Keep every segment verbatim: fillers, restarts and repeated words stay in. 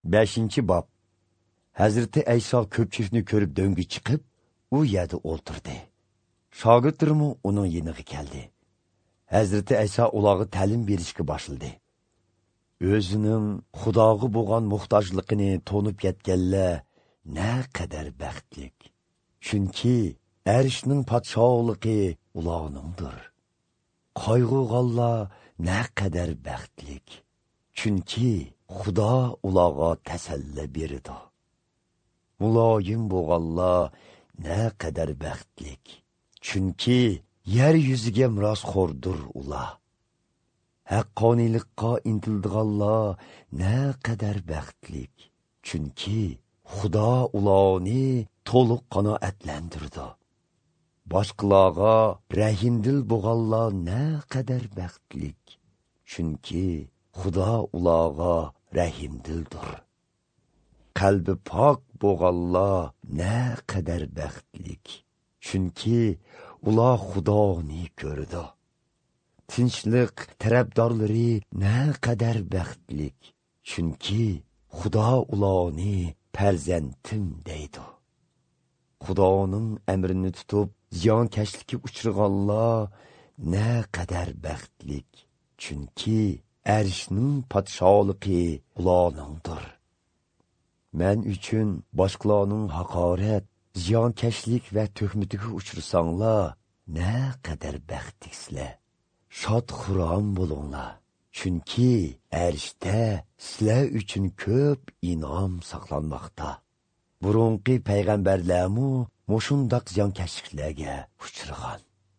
beshinchi bob. Hazreti Ayso ko'pchilikni ko'rib do'ngga chiqib, u yerda o'tirdi. Shogirdlarimi uning yeniga keldi. Hazreti Ayso ularga ta'lim berishga boshladi. O'zining Xudoga bo'lgan muhtojligini to'nib yetganlar ne qadar baxtlik. Chunki arshning podshohligi ularningdir. Qayg'urganlar ne qadar baxtlik. Chunki Xudo ularga tasalli berdi. Muloyim bo'lganlar ne qadar baxtlik. Chunki yer yuziga mirosxo'rdir ular. Haqqoniylikqa intildiganlar ne qadar baxtlik. Chunki Xudo ularni to'liq qanoatlantirdi. Boshqalarga rahimdil bo'lganlar ne qadar baxtlik. Chunki Xudo ularga rahimdildir. Qalbi pok bo'lganlar ne qadar baxtlik. Chunki ular Xudoni ko'rdi. Tinchlik tarafdorlari ne qadar baxtlik. Chunki Xudo ularni farzandim deydi. Xudoning amrini tutib ziyonkashlikka uchraganlar ne qadar baxtlik. Chunki arshning podshohligi ularningdir. Men uchun boshqalarning haqorat, ziyonkashlik va tuhmatiga uchrasanglar, ne qadar baxtliksizlar. Shod-xuram bo'linglar. Chunki arshda sizlar uchun ko'p inom saqlanmoqda. Burunqi payg'ambarlarmu mushundaq ziyonkashliklarga uchragan.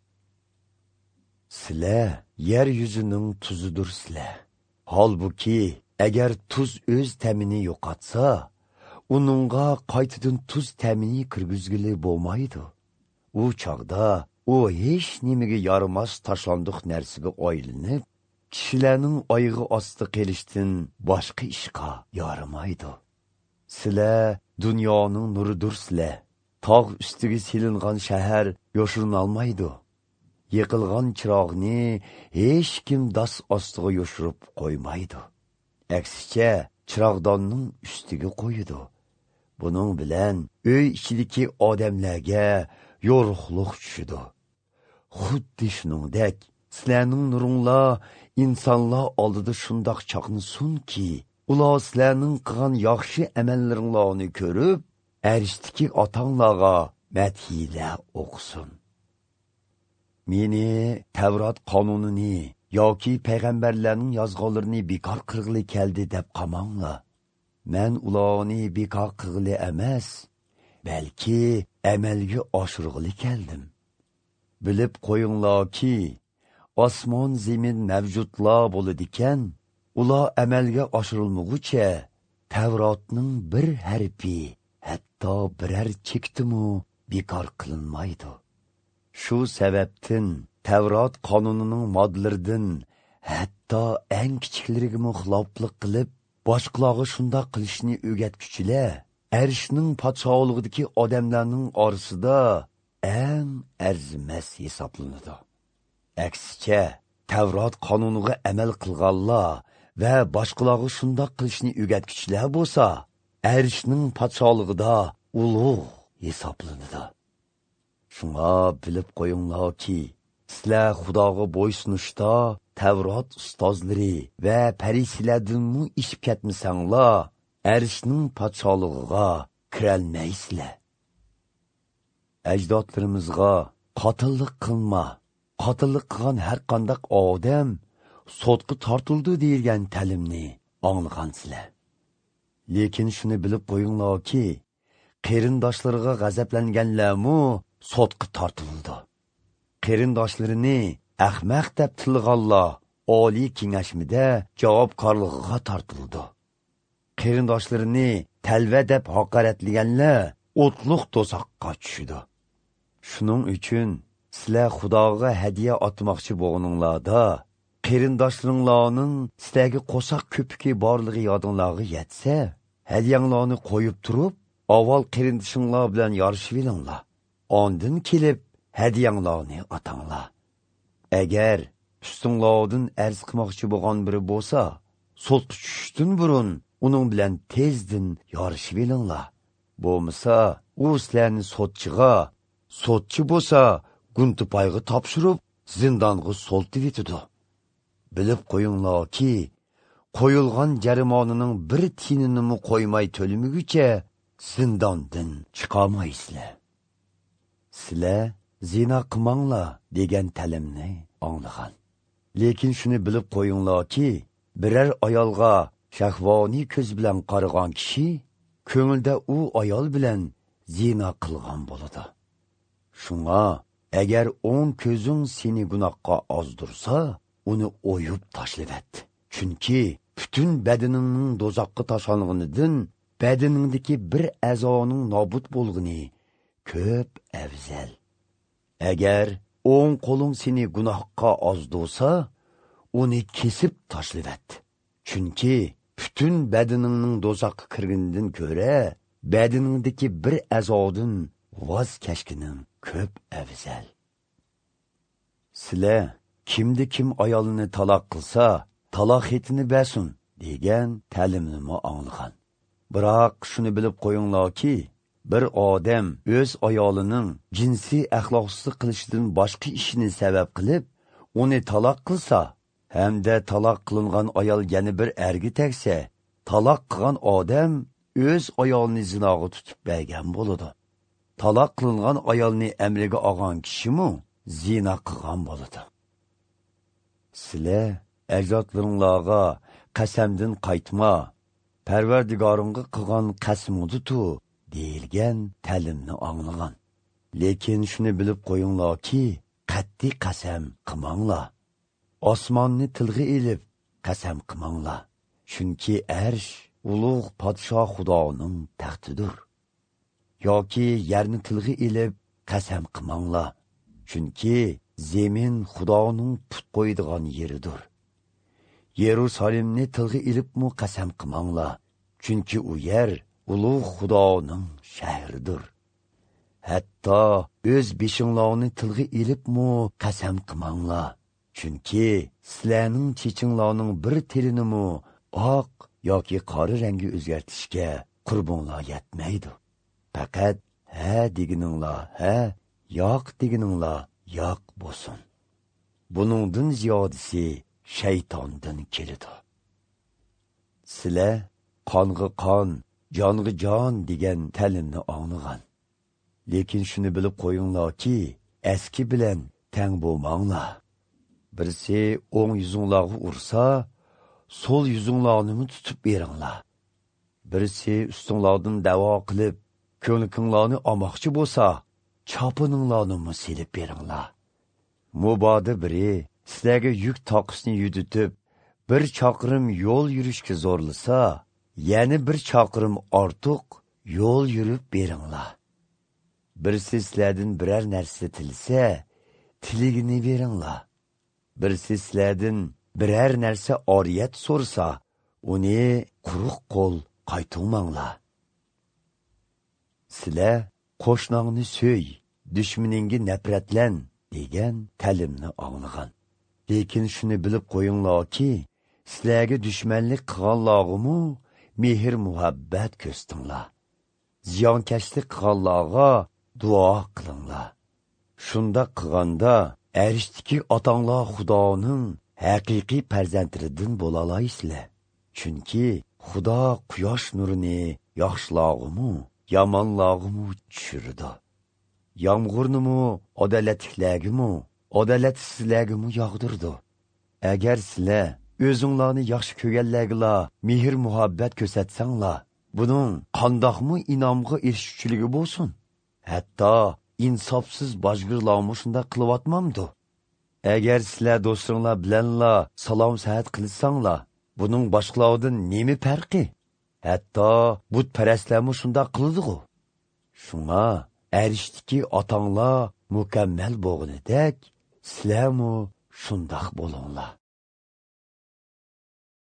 Sizlar yer yuzining tuzidirsizlar. Holbuki agar tuz o'z ta'mini yo'qotsa, uningga qaytadan tuz ta'mini kirgizgili bo'lmaydi. U chog'da u hech nimaga yaramas tashlandiq narsaga aylanib, kishilarning oyog'i osti qilishdan boshqa ishga yaramaydi. Sizlar dunyoning nuridirsizlar. Tog' ustiga silingan shahar yoshirinolmaydi. Yiqilgan chiroqni hech kim dos ostiga yoshirib qo'ymaydi. Aksicha chiroqdonning ustiga qo'yadi. Buning bilan uy ichidagi odamlarga yorug'lik tushidi. Xuddi shuningdek, sizlarning nuringlar insonlar oldida shundoq chaqnasunki, ular sizlarning qilgan yaxshi amallaringlarni ko'rib, arishdiki otanglarga madhiylar o'qisin. Meni Tavrat qonunini yoki payg'ambarlarning yozganlarini bekor qilg'ili keldi deb qamanglar. Men ularni bekor qilg'ili emas, balki amalga oshirg'ili keldim. Bilib qo'yinglarki, osmon zamin mavjudlar bo'ladigan, ular amalga oshirilmaguncha Tavratning bir harfi, hatto biror chektimu bekor qilinmaydi. Shu sababdan Tavrat qonunining moddalaridan hatto eng kichiklariga xiloflik qilib, boshqalarga shunday qilishni o'rgatguchilar arshning podshohligidagi odamlarning orasida eng arzimas hisoblanadi. Aksicha, Tavrat qonuniga amal qilganlar va boshqalarga shunday qilishni o'rgatguchilar bo'lsa, arshning podshohligida ulug' hisoblanadi. Shunga bilib qo'yinglarki, sizlar Xudoga bo'ysunishda Tavrat ustozlari va farisilardanmi ishib ketmasanglar, arshning podshohligiga kirolmaysizlar. Ajdodlarimizga qotillik qilma, qotillik qilgan har qanday odam sotqa tortildi degan ta'limni anglaysizlar. Lekin shuni bilib qo'yinglarki, qarindoshlariga g'azablanganlarmi sotqa tortildi. Qarindoshlarini ahmaq deb tilg'anlar oliy kengashmida javobgarligiga tortildi. Qarindoshlarini talva deb haqoratlaganlar o'tliq to'soqqa tushdi. Shuning uchun sizlar Xudoga hadiya otmoqchi bo'lganinglarda, qarindoshlaringlarning sizlarga qo'saq ko'piki borligi yodinglarga yetsa, hadiyanglarni qo'yib turib, avval qarindishinglar bilan yorishib olinglar. Ondan kelib hadiyanglarni otanglar. Agar ustinglardan arz qilmoqchi bo'lgan biri bo'lsa, so'tqa tushishdan burun uning bilan tezdin yorishib elinglar. Bo'lmasa, u sizlarni sotchiga, sotchi bo'lsa, guntupayga topshirib, zindonga soltib etidi. Bilib qo'yinglarki, qo'yilgan jarimonining bir tiyinini qo'ymay to'limiguncha zindondan chiqolmaysizlar. Sizlar zina qilmanglar degan ta'limni anglagan. Lekin shuni bilib qo'yinglarki, biror ayolga shahvoniy ko'z bilan qaragan kishi ko'ngilda u ayol bilan zina qilgan bo'ladi. Shunga agar o'ng ko'zing seni gunohga ozdirsa, uni o'yib tashlavat. Chunki butun badaningning do'zaxga tashlanganidan badaningdagi bir a'zoning nobud bo'lgani ko'p afzal. Agar o'ng qo'ling seni gunohga ozdirsa, uni kesib tashlavat. Chunki butun badaningning do'zaxga kirganidan ko'ra, badaningdagi bir a'zodan voz kechganing ko'p afzal. Sizlar kimdi kim ayolini taloq qilsa, taloq xetini bersin degan ta'limni anglagan. Biroq shuni bilib qo'yinglarki, bir odam o'z ayolining jinsiy axloqsizlik qilishidan boshqa ishini sabab qilib, uni taloq qilsa, hamda taloq qilingan ayol yana bir erga tegsa, taloq qilgan odam o'z ayolini zinoga tutib bergan bo'ladi. Taloq qilingan ayolni amriga olgan kishimi zina qilgan bo'ladi. Sizlar ajdodlaringlarga qasamdan qaytma, Parvardigoringga qilgan qasmuditu deyilgan ta'limni anglagan. Lekin shuni bilib qo'yinglarki, qat'iy qasam qilmanglar. Osmonni tilga elib qasam qilmanglar. Chunki arsh ulug' podshoh Xudoning taxtidir. Yoki yerni tilga elib qasam qilmanglar. Chunki zemin Xudoning put qo'ydigan yeridir. Yerusalimni tilga elibmi qasam qilmanglar. Chunki u yer ulug' Xudoning shahridir. Hatto o'z beshinglarni tilga elibmi qasam qilmanglar. Chunki sizlarning chechinglarning bir telinimi oq yoki qora rangi o'zgartishga qurbonlar yetmaydi. Faqat ha degininglar ha, yo'q degininglar yo'q bo'lsin. Buningdan ziyodasi shaytondan keladi. Sizlar qonga qon, jonga jon degan ta'limni anglagan. Lekin shuni bilib qo'yinglarki, eski bilan tang bo'lmanglar. Birisi o'ng yuzinglarga ursa, so'l yuzinglarni tutib beringlar. Birisi ustinglardan da'vo qilib, ko'nglingizni olmoqchi bo'lsa, chopininglarni silib beringlar. Muboda biri sizlarga yuk toqisini yuditib, bir chaqirim yo'l yurishga zo'rlasa, yana bir chaqirim ortiq yo'l yurib beringlar. Birisi sizlardan biror narsa tilsa, tiligini beringlar. Birisi sizlardan biror narsa oriyat so'rsa, uni quruq qo'l qaytarmanglar. Sizlar qo'shningni so'y, dushmaningga nafratlan degan ta'limni anglagan. Lekin shuni bilib qo'yinglarki, sizlarga dushmanlik qilganlarga mehr muhabbat ko'rstinglar. Ziyonkashlik qilganlarga duo qilinglar. Shunda qilganda arishdiki otanglar Xudoning haqiqiy farzandlaridan bo'la olaysizlar. Chunki Xudo quyosh nurini yaxshilarga yomonlarga tushirdi. Yomg'irni adolatliklarga, adolatsizlarga yog'dirdi. Agar sizlar o'zinglarni yaxshi ko'rganlarga mehr muhabbat ko'rsatsanglar, buning qandoqmi inomga erishuvchiligi bo'lsin? Hatto insofsiz bojgirlarmi shunda qilyotmamdi? Agar sizlar do'stlaringlar bilanla salom saat qilsanglar, buning boshqalardan nima farqi? Hatto butparastlarmi shunda qildi-ku. Shunga arishdiki otanglar mukammal bo'lganidek, sizlarmi shundoq bo'linglar.